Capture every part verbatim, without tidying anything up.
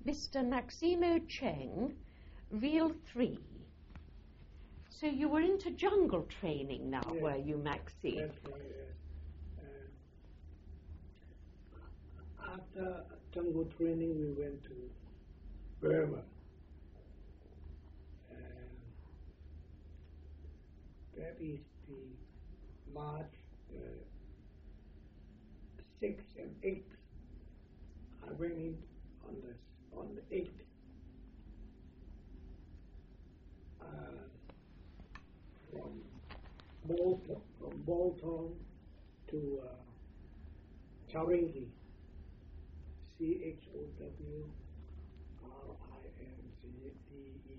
Mister Maximo Cheng, Reel three. So you were into jungle training now, Yes. were you, Maxie? That's right, yes. Uh, after jungle training, we went to Burma. And that is the March uh, sixth and eighth. I went in on the on the eighth. Uh, from Bolton, from Bolton to uh, Charingi, C H O W R I N G D E.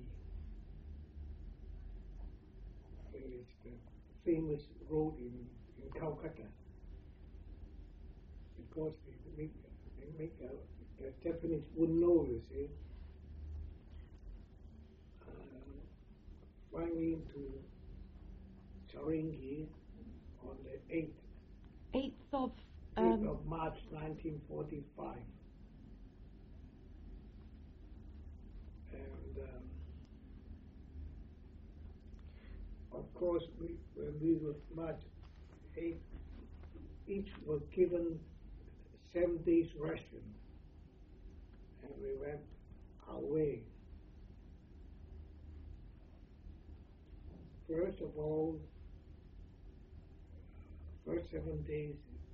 It's the famous road in, in Calcutta. Because they make, they make a, the Japanese wouldn't know, you see. Uh, flying into Charingi on the eighth, eighth of... eighth Um, of March nineteen forty-five. And um, of course, we, when we were marched, eight, each was given seven days ration, and we went our way. First of all, first seven days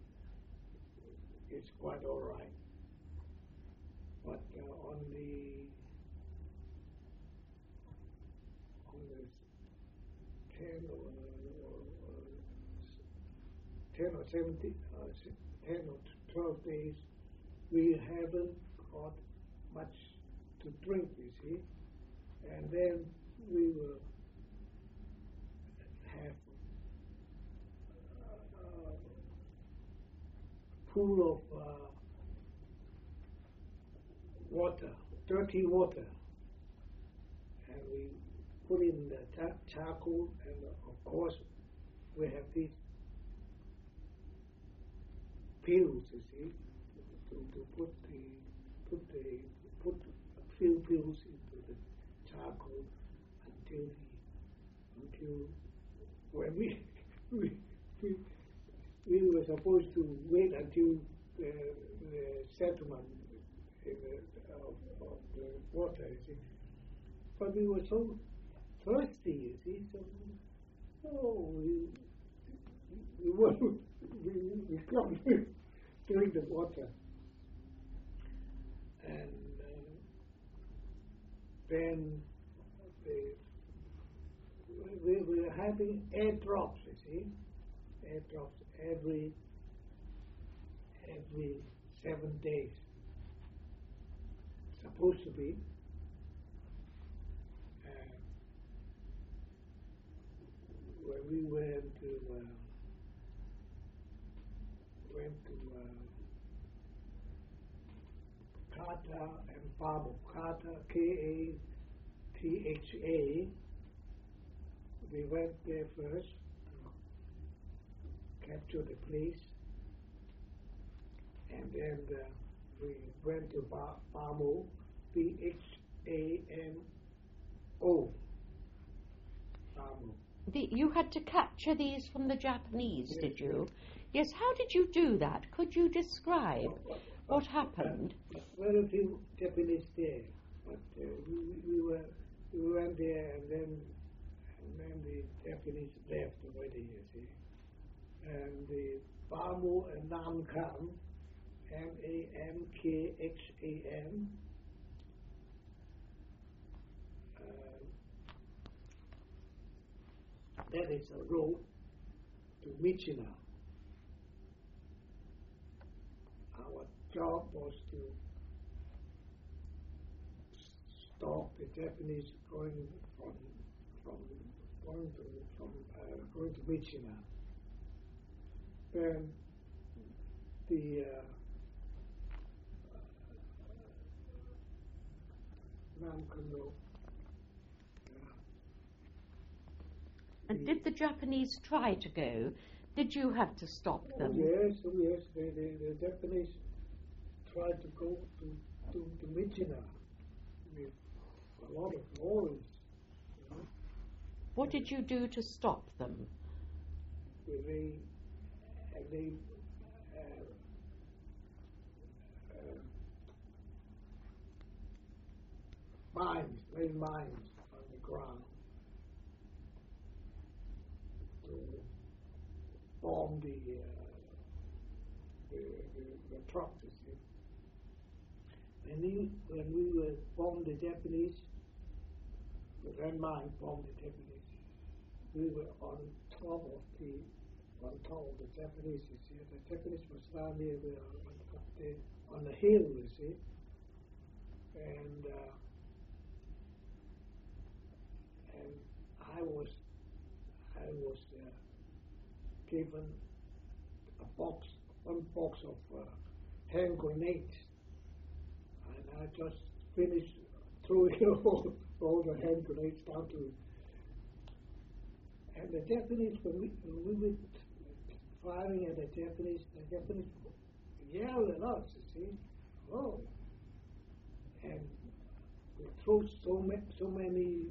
is quite all right, but uh, on the on the ten or, or, or ten or seventeen, uh, ten or twelve days, we haven't got much to drink, you see, and then we will have a pool of uh, water, dirty water, and we put in the ta- charcoal, and uh, of course we have these pills, you see, to, to put the put the put a few pills into the charcoal until the until when we we we, we were supposed to wait until the, the settlement in the, of, of the water, you see. But we were so thirsty, you see, so oh we we were we we couldn't drink the water. And uh, then the, we were having air drops, you see, air drops every every seven days. Supposed to be. Uh, when we went to uh, went to uh, Kata and Pabo, Kata, K A T H A. We went there first to capture the place, and then uh, we went to ba- Bamo, B H A M O, Bamo. the, you had to capture these from the Japanese, Yes, did you? yes. Yes, how did you do that? Could you describe what happened? Very few Japanese there, but uh, we, we were we went there, and then and then the Japanese left already, you see. And the Bamo and Nam Kam, M A M K H A M, uh, that is a road to Michina. Our job was to stop the Japanese going from from going to from uh, going to Michina. Then the uh, Namkano. And did the Japanese try to go? Did you have to stop Oh, them? yes, oh, yes. The, the, the Japanese tried to go to to, to Michina, with a lot of lorries. You know? What did you do to stop them? They, they uh, uh, mines, laid mines on the ground to bomb the, uh, the, the, the truck, you see. And we, when we were bombed the Japanese, the Red Mine bombed the Japanese, we were on top of the, on top of the Japanese, you see. The Japanese was down there, we were up there on the hill, you see. And, uh, and I was, I was uh, given a box, one box of uh, hand grenades. And I just finished throwing all, all the hand grenades down to. And the Japanese, when we, when we were firing at the Japanese, the Japanese yelled at us, you see. Oh. And we threw so, ma so many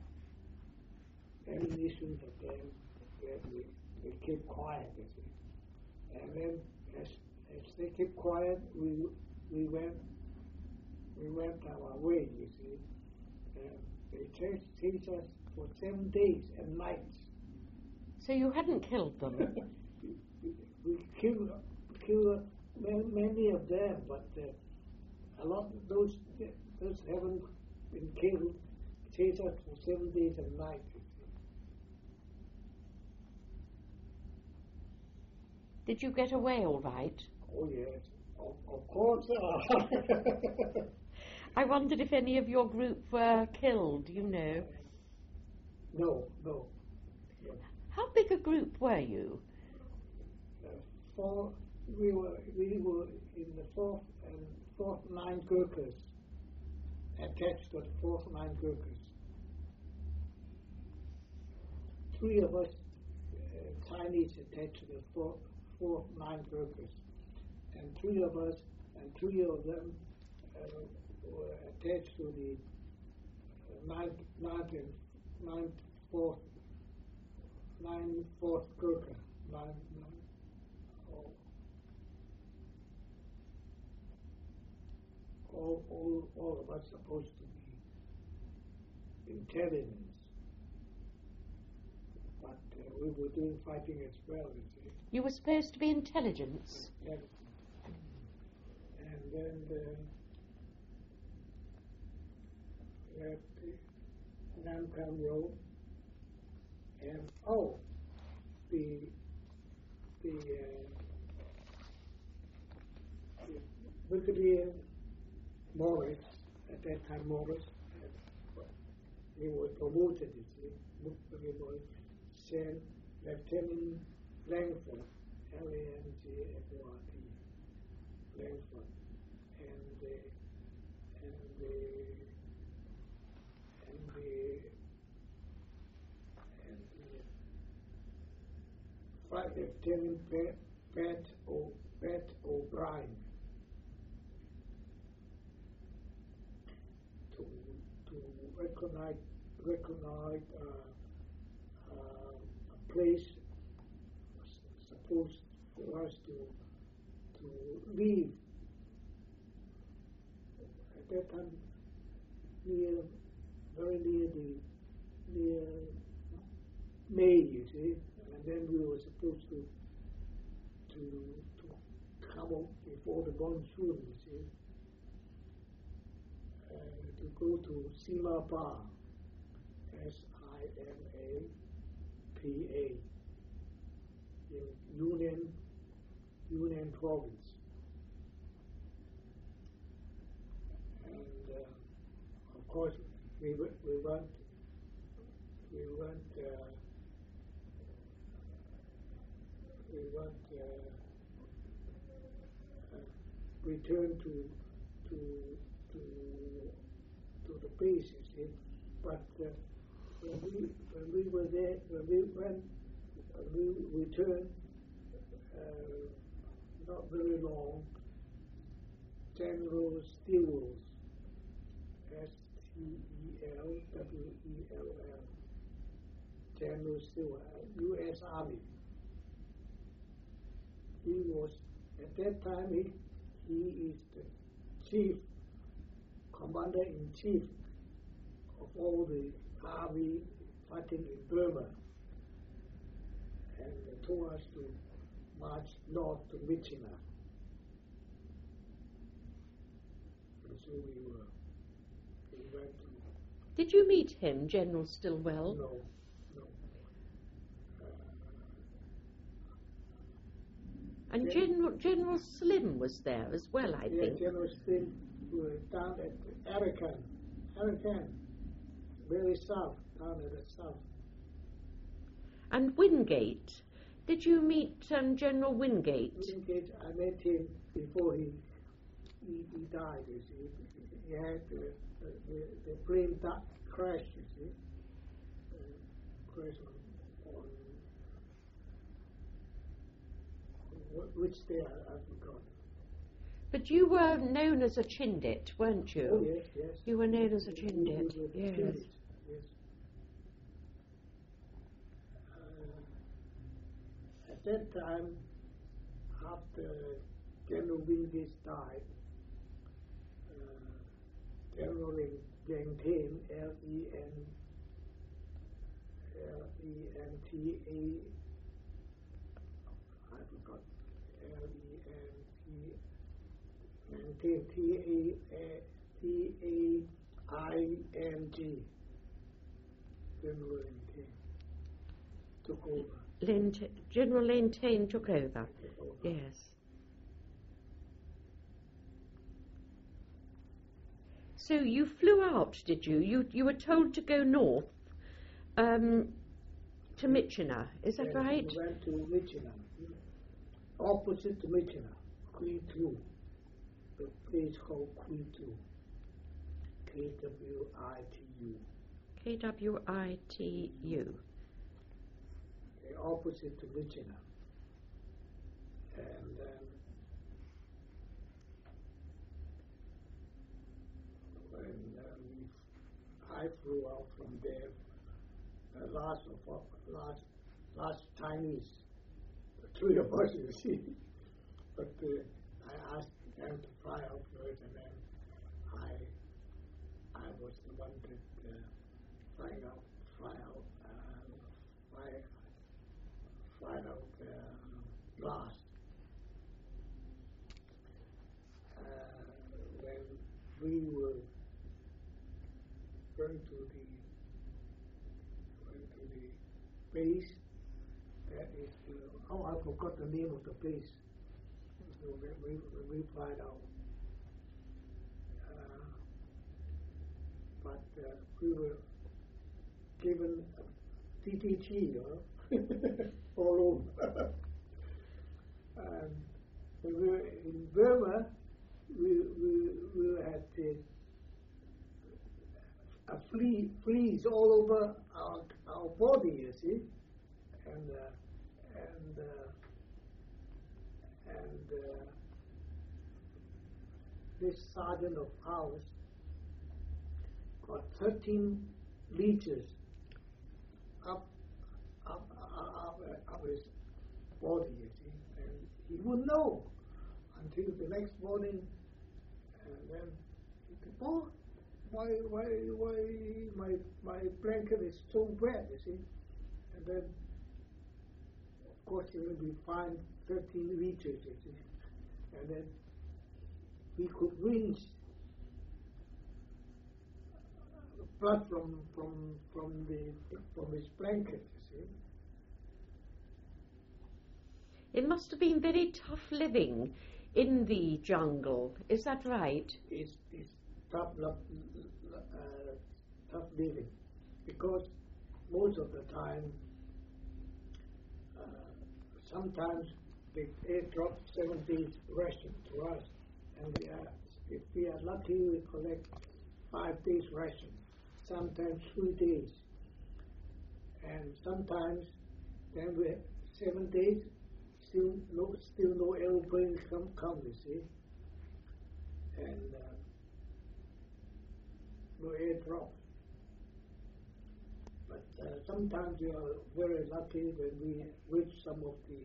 ammunition at them that we, we kept quiet, you see. And then as, as they kept quiet, we, we went we went our way, you see. And they chased, chased us for seven days and nights. So you hadn't killed them? we, we killed, killed many of them, but uh, a lot of those, those haven't been killed. Chased us for seven days and nights. Did you get away all right? Oh, yes. Of, of course. I wondered if any of your group were killed, you know. No, no. no. How big a group were you? Uh, four, we were we were in the fourth and fourth nine Gurkhas, attached to the fourth nine Gurkhas. Three of us uh, Chinese attached to the fourth, fourth nine Gurkhas, and three of us and three of them uh, were attached to the ninth, ninth, and ninth, fourth, nine, fourth Gurkha. Nine, nine, all, all, all, all of us supposed to be intelligence, but uh, we were doing fighting as well, you see. You were supposed to be intelligence? Yes. And then the left the Namkham Road, and oh, the the, uh, the Brigadier Morris, at that time Morris, uh, he was promoted, you see, Brigadier Morris, sent Lieutenant Langford, L A N G F O R D, Langford, and the and the and the and the Flight Lieutenant Pat Pat, o, Pat O'Brien to to recognize recognize uh, uh, a place supposed for us to to leave. At that time, near, very near the, near May, you see, and then we were supposed to, to, to come up before the monsoon, you see, uh, to go to Sima Pa, S I M A P A, in Yunnan, Yunnan province. And uh, of course, we we went we went uh, we went uh, uh, returned to to to to the base, you see. But uh, when we when we were there, when we went, when we returned, uh, not very long, General Stilwell, S General Stewart, U S Army. He was, at that time, he, he is the chief, commander-in-chief of all the army fighting in Burma. And they told us to march north to Myitkyina. And so we were, we went to... Did you meet him, General Stilwell? No, no. Uh, and Gen- General General Slim was there as well, I yeah, think. General Slim was down at Arakan, Arakan, very south, down at the south. And Wingate. Did you meet um, General Wingate? Wingate, I met him before he he, he died, you see. He had the, the, the plane that crashed, you see. Uh, crashed on, on, on which day I, I forgot. But you were known as a Chindit, weren't you? Oh, yes, yes. You were known as a We- Chindit, we were yes. Chindit, yes. Uh, at that time, after General Wingate died, uh, General Lentane, L E N L E N T A, I forgot, L E N T Lentane, T A T A I N G, General Lentane took over. Lent- General Lentane took over, Took over. yes. So you flew out, did you? You you were told to go north um, to Myitkyina, is that Yes, right? We went to Myitkyina, opposite to Myitkyina, Kwitu, the place called Kwitu, K W I T U, K W I T U. the opposite to Myitkyina. And then when uh, we, I flew out from there, the last of our, last, last Chinese, the three of us, you see. But uh, I asked them to fly out first, and then I, I was the one that uh, flying out, fly out, uh, fly, fly out uh, last. Uh, when we were going to the went to the base, that is, uh, oh, I forgot the name of the place. So when we, when we fly out, uh, but uh, we were given T T T, you know, all over. And when we were in Burma, we we we had uh, a flea, fleas all over our our body, you see, and uh, and uh, and uh, this sergeant of ours got thirteen leeches up up up, up, up his body, you see, and he wouldn't know until the next morning, and then he said, "Oh, why why why my my blanket is so wet," you see, and then of course we find thirteen leeches, you see, and then we could rinse blood from from from the from his blanket, you see. It must have been very tough living in the jungle, is that right? It's, it's tough, lo- uh, tough living, because most of the time, uh, sometimes they airdrop seven days ration to us, and we are, if we are lucky, we collect five days ration, sometimes three days, and sometimes then we seven days. Still no, still no airplane come, come, you see, and uh, no airdrop. But but uh, sometimes we are very lucky when we reach some of the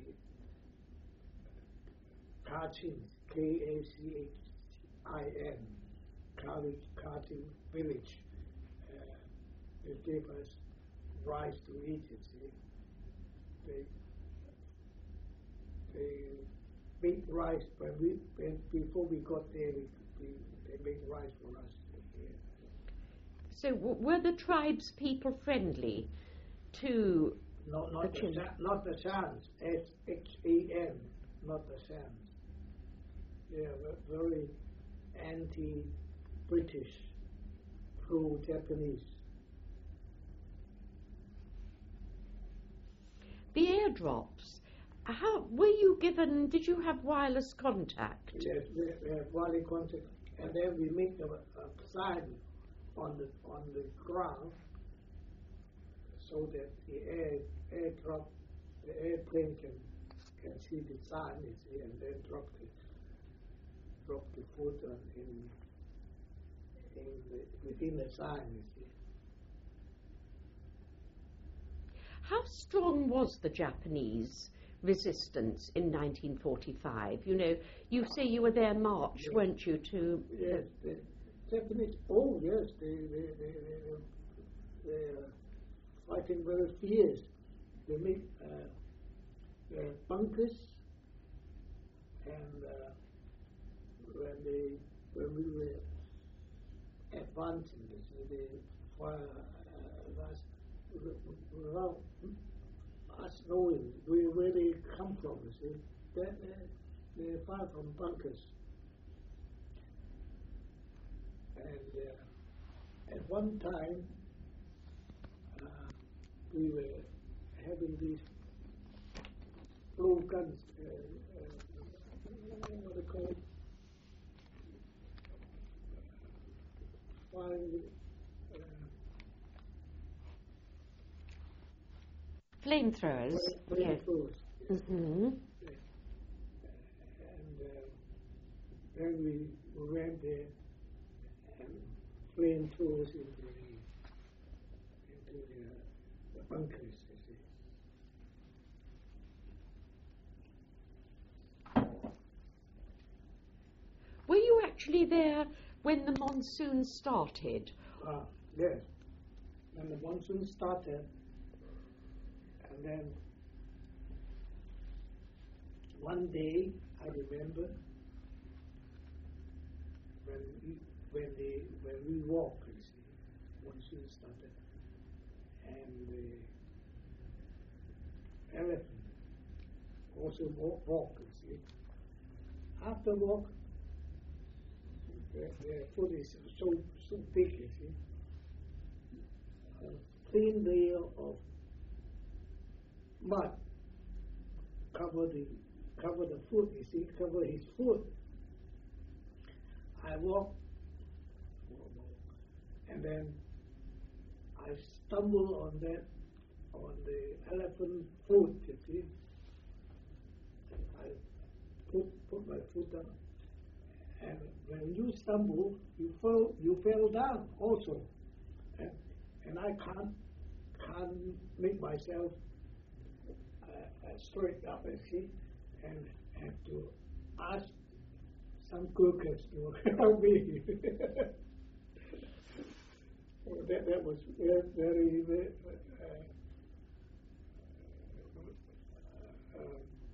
Kachin, K A C H I N, Kachin village. Uh, they gave us rice to eat, you see. They, they make rice, but we, when, before we got there, we, we, they make rice for us. So w- were the tribes people friendly to No, not the the, Sa- not the Shans, S H A N, not the Shans. They are very anti-British, pro-Japanese. the airdrops? How were you given? Did you have wireless contact? Yes, we, we have wireless contact, and then we make a, a sign on the on the ground so that the air airdrop, the airplane can can see the sign, you see, and then drop the drop the food on in in the, within the sign, you see. How strong was the Japanese resistance in nineteen forty-five? You know, you say you were there March, Yes. weren't you, to... Yes, the Japanese, oh yes, they, they, they, they, they're fighting very fierce. They make uh, uh, bunkers, and uh, when they, when we were advancing, you see, they fire uh, us without us knowing we, where they come from, you see. They, they, they fire from bunkers. And uh, at one time, uh, we were having these blue guns, uh, uh, what they call it? Firing, uh, Flamethrowers? Yes. flamethrowers. Mm-hmm. And uh, then we went there and flamethrowers into the into the, uh, the bunkers, you see. Were you actually there when the monsoon started? Ah, yes. When the monsoon started, and then one day, I remember, when we, when they, when we walked, you see, monsoon started, and the elephant also walk, walk, you see. After walk, their, their foot is so so big, you see. A thin layer of mud cover the cover the foot, you see, cover his foot. I walk, and then I stumble on that on the elephant foot, you see. I put put my foot down, and when you stumble, you fall you fell down also, and and I can't can't make myself uh, uh, straight up, you see, and have to ask some cookers to help me. that that was very very, very uh, uh,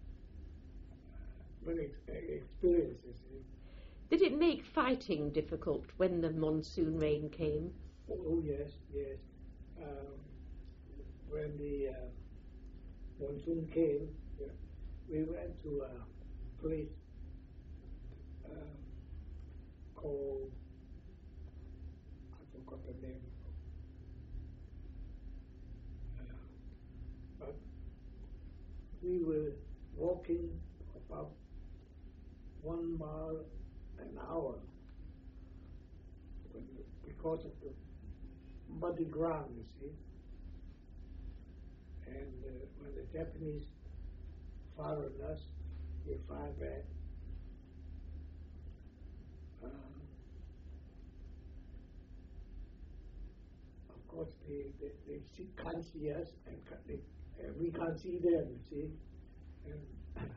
very experience, you see. Did it make fighting difficult when the monsoon rain came? Oh, oh yes, yes. Um, when the uh, monsoon came, yeah, we went to a place uh, called, I forgot the name, uh, but we were walking about one mile an hour when, because of the muddy ground, you see. And uh, when the Japanese fire on us, we fire back. Uh, of course, because they, they, they see, can't see us and ca- they, uh, we can't see them, you see. And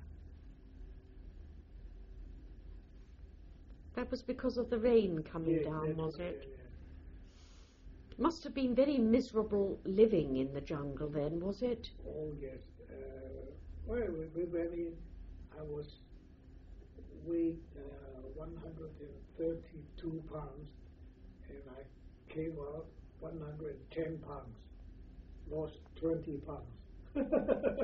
That was because of the rain coming yeah, down, that's was right, it? yeah. Must have been very miserable living in the jungle then, was it? Oh yes. Uh, well, we, we went in. I was weighed uh, one hundred thirty-two pounds, and I came out one hundred ten pounds. Lost twenty pounds.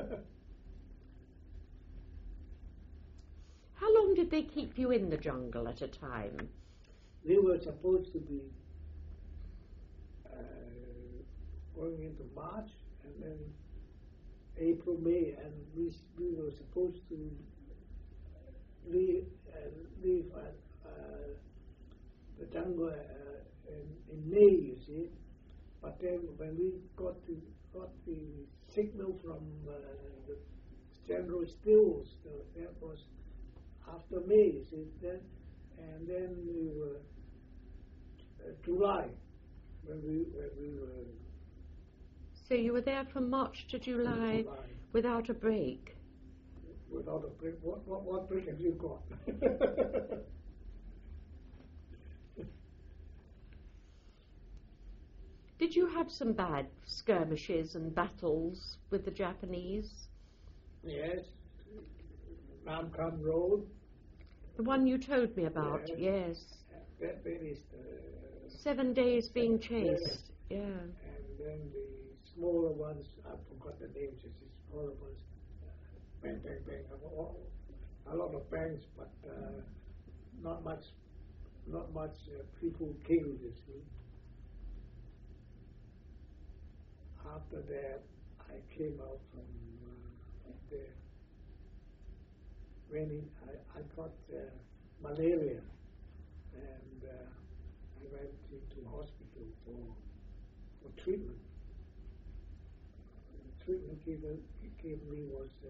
How long did they keep you in the jungle at a time? We were supposed to be uh, going into March, and then April, May, and we we were supposed to leave uh, leave uh, uh, the jungle uh, in, in May, you see. But then when we got the got the signal from uh, the General Stills, uh, that was after May, you see, then, and then we were uh, July when we when we were. So you were there from March to July, July. without a break? Without a break. What, what, what break have you got? Did you have some bad skirmishes and battles with the Japanese? Yes. Nam Kam Road. The one you told me about, Yes. yes. That, that is the... Seven days being Yes. chased, yeah. And then the smaller ones, I forgot the names, it's the smaller ones. Bang, bang, bang. A lot of bangs, but uh, not much, not much uh, people killed, you see. After that, I came out from uh, there. When it, I, I got uh, malaria, and uh, I went into hospital for for treatment. The treatment given gave me was uh,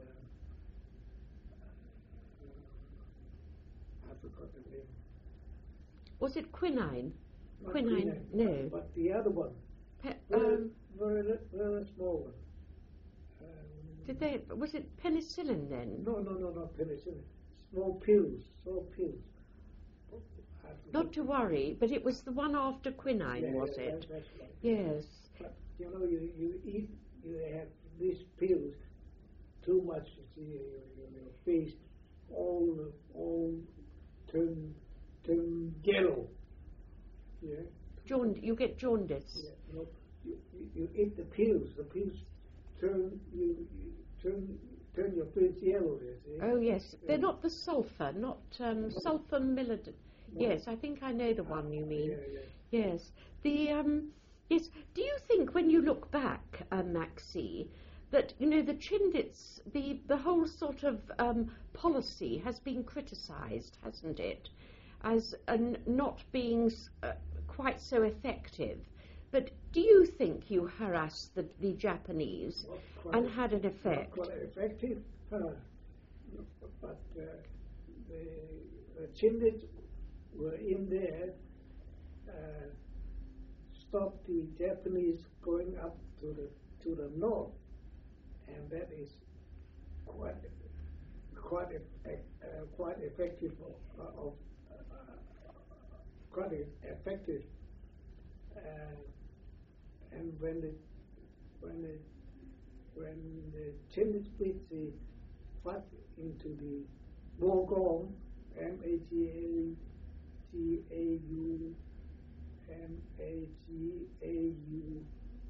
uh, I forgot the name. Was it quinine? Not Quinine, no. But the other one, Pe- very, um, very, very small one. Um, did they? Was it penicillin then? No, no, no, not penicillin. Small pills, small pills. I forgot. Not to worry, but it was the one after quinine, Yeah, was yeah, it? that- that's right. Yes. But you know, you, you eat, you have these pills too much. You see, your, your face all all turn turn yellow. Yeah. Jaund- you get jaundice. Yeah, you, know, you, you, you eat the pills. The pills turn you, you turn turn your face yellow. You see. Oh yes, they're Yeah. not the sulfur, not um, sulfur millid. No. Yes, I think I know the one you mean. Yeah, yeah. Yes, the um, yes. Do you think, when you look back, uh, Maxie, that you know the Chindits, the the whole sort of um, policy has been criticised, hasn't it, as an not being uh, quite so effective? But do you think you harassed the, the Japanese Not quite and e- had an effect? Not quite effective, uh, but uh, the, the Chindits were in there, uh, stopped the Japanese going up to the to the north, and that is quite quite uh, quite effective of, of uh, quite effective. Uh, and when the when the when the Chinese beat the fought into the Mogong, M A G A G A U M A G A U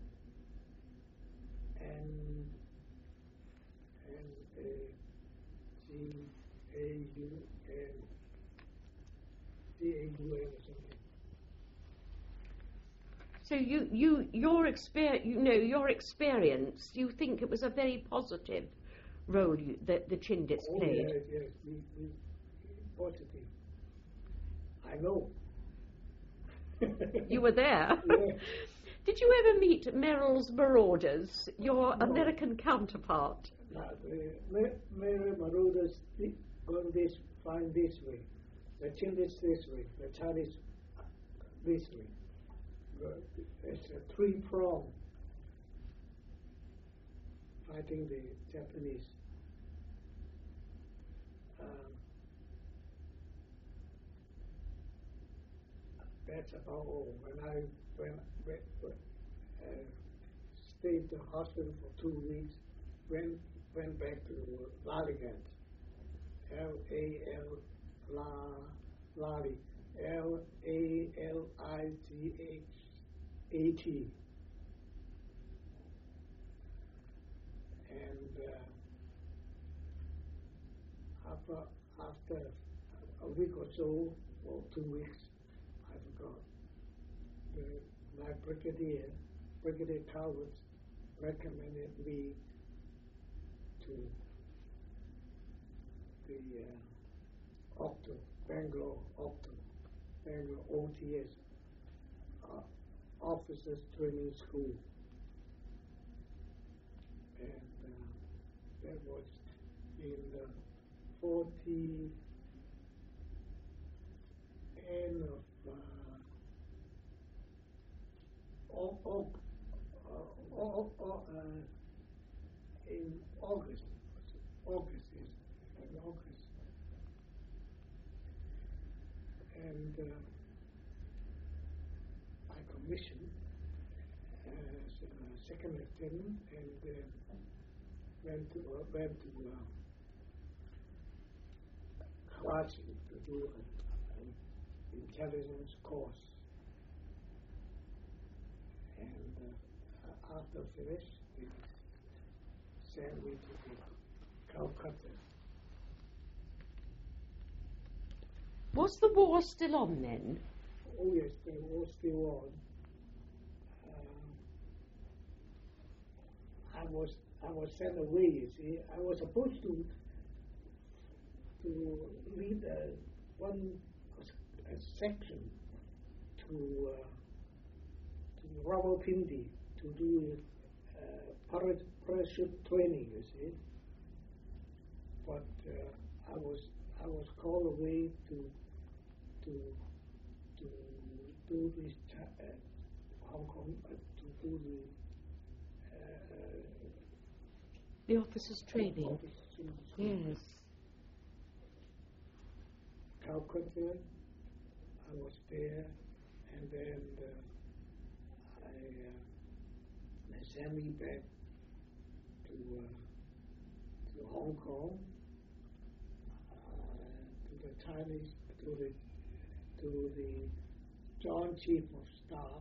and and uh, G A U N G A U N or something. So you, you, your experience, you know, your experience, you think it was a very positive role you, that the Chindits Oh played? yes, yes, we, we, positive. I know. You were there. Yeah. Did you ever meet Merrill's Marauders, your No. American counterpart? Now, the Ma- Mary Marauders thi- gone this, fine this way. The Chinese this way. The Chinese this way. it's a three-prong fighting the Japanese. Um, that's about all. When I when, when uh, stayed in the hospital for two weeks, went went back to Laligant, L A L La Lali, L A L I G H A T, and uh, after after a week or so, or two weeks, I forgot. The, my brigadier, Brigadier Calvert, recommended me to the uh, Opto, Bangalore Opto, Bangalore O T S, uh, Officers Training School, and uh, that was in the forty end of uh, all, all, uh, all, all, uh, in August, August is in August, and uh, I commissioned as a second lieutenant, and uh, went to uh, went to uh, Karachi to do an intelligence course, and uh, after finished, they sent me to the Calcutta. Was the war still on then? Oh yes, the war still on. Um, I was I was sent away. You see, I was supposed to to lead a, one a, a section to uh, to Rawalpindi to do uh, parachute training. You see, but uh, I was I was called away to to to do this uh, Hong Kong uh, to do the uh, the officers' training. Officers training. Yes. Calcutta, I was there, and then uh, I uh, they sent me back to uh, to Hong Kong, uh, to the Chinese, to the to the Joint Chief of Staff.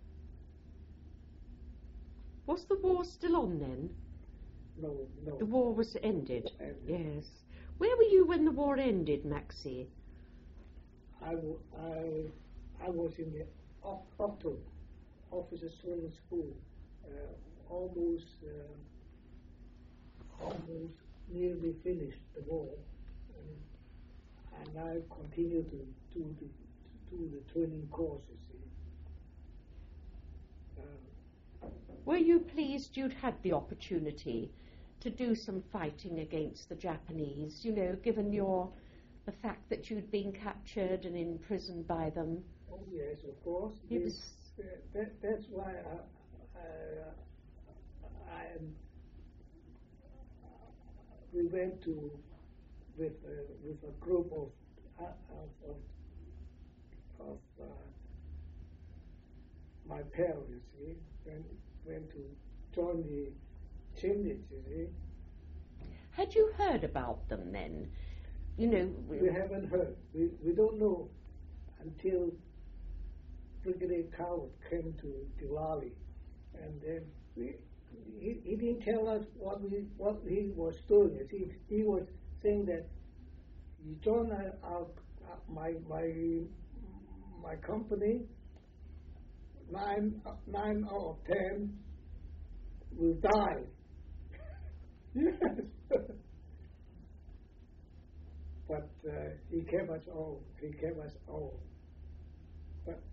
Was the war still on then? No, no. The war was ended. ended. Yes. Where were you when the war ended, Maxie? I, w- I, I was in the op- Opto, Officers Training School, uh, almost, uh, almost nearly finished the war, and, and I continue to do the, to do the training courses. Uh, Were you pleased you'd had the opportunity to do some fighting against the Japanese, you know, given your the fact that you'd been captured and imprisoned by them? Oh yes, of course. It This, was uh, that, that's why I, I, I am. We went to with uh, with a group of uh, of of, of uh, my pals. You see, went went to join the Chindits. You see. Had you heard about them then? You know, We haven't heard. We we don't know until Brigadier Coward came to Diwali, and then we, he he didn't tell us what we what he was doing. You see, he was saying that you join our, our my my my company. Nine nine out of ten will die. Yes. But uh, he kept us all. He kept us all. But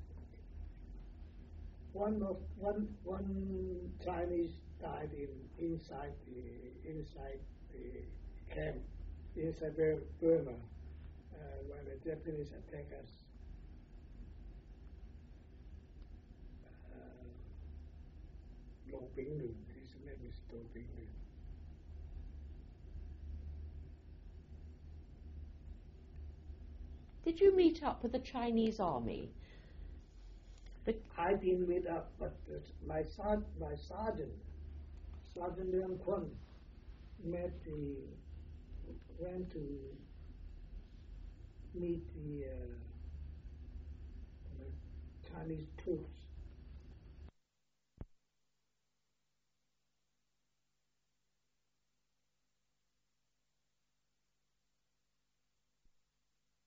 one of one one Chinese died in inside the inside the camp, inside Burma, uh, when the Japanese attacked us. Ping Lun. His name is To Ping Lun. Did you meet up with the Chinese army? The I didn't meet up, but uh, my ser- my sergeant, Sergeant Liang Kun, met the went to meet the, uh, the Chinese troops